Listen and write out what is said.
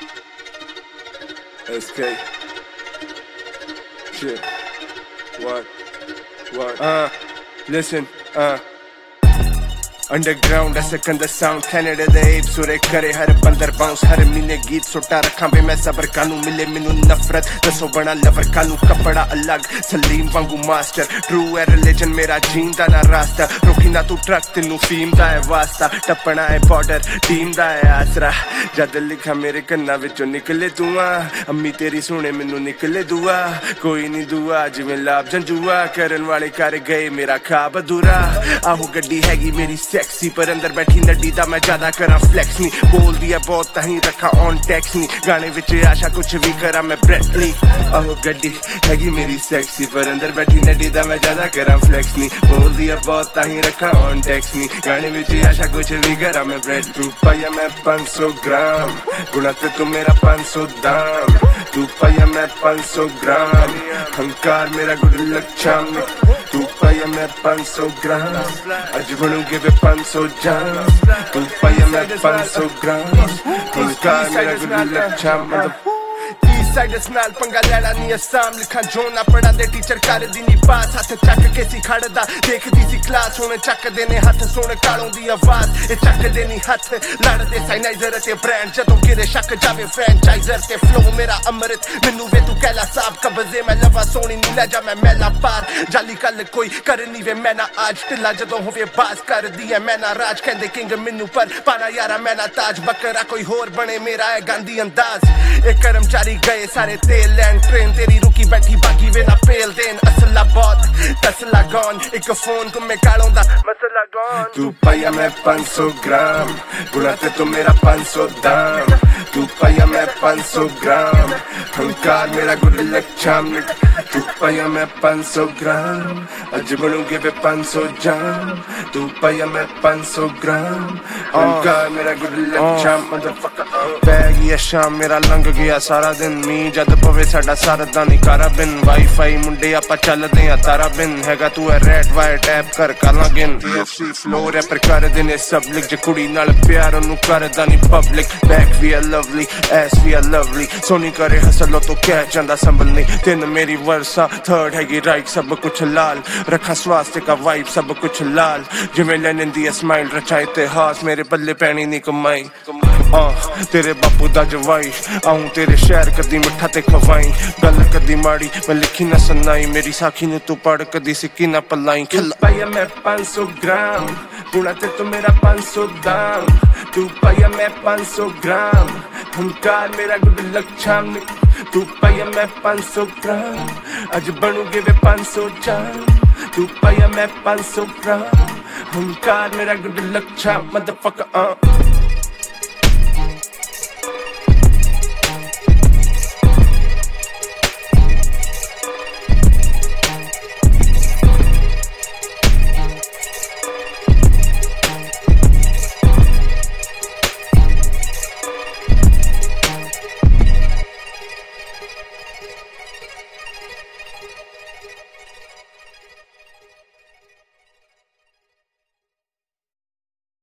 SK. Shit. What? Listen. Underground, that's a kind of sound. Canada the apes, sure करे हर बंदर bounce. हर महीने गीत सुटा रखा बे मैं सबर कानू मिले मैनू नफरत दसो बना लवर कानू कपड़ा अलग सलीम वांगू मास्टर ट्रू है रिलीजन मेरा जींदा ना रास्ता रोकी ना तू ट्रक तेनू फीम दा है वास्ता टपना है बॉर्डर टीम दा है आसरा जद लिखा मेरे कन्ना विचों निकले दुआ अम्मी तेरी सुने मैनू निकले दुआ कोई नहीं दुआ जिवें लाभ जंजुआ करन वाले कर गए मेरा खाब अधूरा आहो गड्डी हैगी मेरी sexy पर अंदर बैठी नड्डी दा मैं ज्यादा करा फ्लैक्स नहीं बोल दिया बहुत ताहीं रखा ऑन टैक्स नहीं गाने विच आशा कुछ भी करा मैं ब्रेटली आहो गड्डी हैगी मेरी सेक्सी पर अंदर बैठी नड्डी दा मैं ज्यादा करा फ्लैक्स नहीं बोल दिया बहुत ताहीं रखा ऑन टैक्स नहीं गाने विच आशा कुछ भी करा मैं ब्रेड तू पाया मैं 500 ग्राम गुना ते तू मेरा 500 दाम तू पाया मैं 500 ग्राम हंकार मेरा गुड लक चाम तू पाया मैं 500 ग्राम आज बनूंगे वे 500 जान तू पाया मैं 500 ग्राम हंकार मेरा गुड लक चाम साइडस नाल पंगा लैड़ा नी असाम लिखा जोना पढ़ा दे टीचर कर दी नी पास हाथ चक के सी खड़दा देखदी सी क्लास हुण चक देने हाथ सुन कालों दी आवाज ए चक देनी हाथ लड़दे साइनाइजर ते ब्रांड जदों किरे शक जावे फ्रैंचाइजर ते फ्लो मेरा अमृत मैनू वे तू कहला साहब कब्जे मैं लवा सोनी नी ले जा मैं मैला पार जाली कल कोई करनी वे मैं ना आज टिल्ला जदों होवे बास कर दी है मैं ना राज कहंदे किंग मैनू पर पाना यारा मैं ना ताज बकरा कोई होर बने मेरा है गांधी अंदाज एक कर्मचारी गए सारे तेल लैंड ट्रेन तेरी रुकी बैठी बाकी वे ना पेल देन असला बहुत तसला गॉन एक फोन तुम में कालों दा मसला गॉन तू पाया मैं 500 ग्राम गुनाते तो मेरा 500 दाम तू पाया मैं 500 ग्राम हंकार मेरा गुड लक चाम तू पाया मैं 500 ग्राम अज बनूंगे वे 500 जान तू पाया मैं 500 ग्राम हंकार मेरा गुड लक चाम मदरफकर पै गया शाम मेरा लंघ गया सारा दिन नी जद पवे साडा सरदा नहीं कारा बिन वाईफाई मुंडे आपां चलदे आ तारा बिन हैगा तू है रेड वायर टैप कर काला गिन TFC फ्लो रैपर कर देने सब लिख जे कुड़ी नाल प्यार ओनू करदा नहीं public back we are lovely as we are lovely सोनी करे हसलो तो कह जांदा संभल नहीं तीन मेरी वर्सा थर्ड हैगी राइट सब कुछ लाल रखा स्वास्थ्य का वाइब सब कुछ लाल जिवें लेनिन दी स्माइल रचा इतिहास मेरे पल्ले पैनी नहीं कमाई तेरे बापू दा जवाई आऊं तेरे शहर कदी मिठा ते खवाई गल कदी माड़ी मैं लिखी ना सुनाई मेरी साखी ने तू पढ़ कदी सिक्की ना पलाई खिल पाया मैं 500 ग्राम गुना ते तो मेरा 500 दाम तू पाया मैं 500 ग्राम हंकार मेरा गुड लक चाम तू पाया मैं 500 ग्राम आज बनूंगे वे 500 जान तू पाया मैं 500 ग्राम हंकार मेरा गुड लक चाम मदरफकर